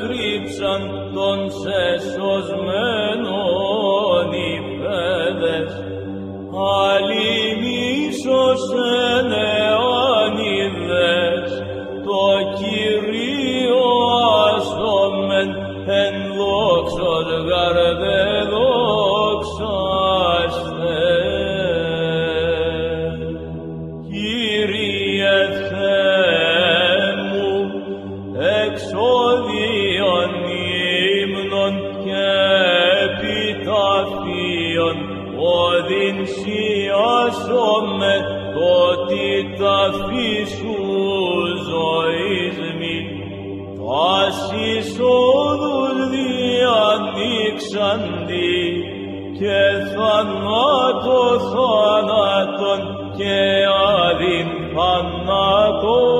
εκρύψαν των σεσωσμένων οι παιδες. Αλλημίσος εν αιώνιδες, το Κυρίο άστομεν εν δόξος γαρδε δόξαστε. Κύριε Θεέ μου, εξώδιον ύμνων και επιταφείων, όδιν σιάσομαι ότι ταφή σου ζωής μη. Τας εισόδους διανοίξαντι και θανάτω θάνατον και αδειν θανάτων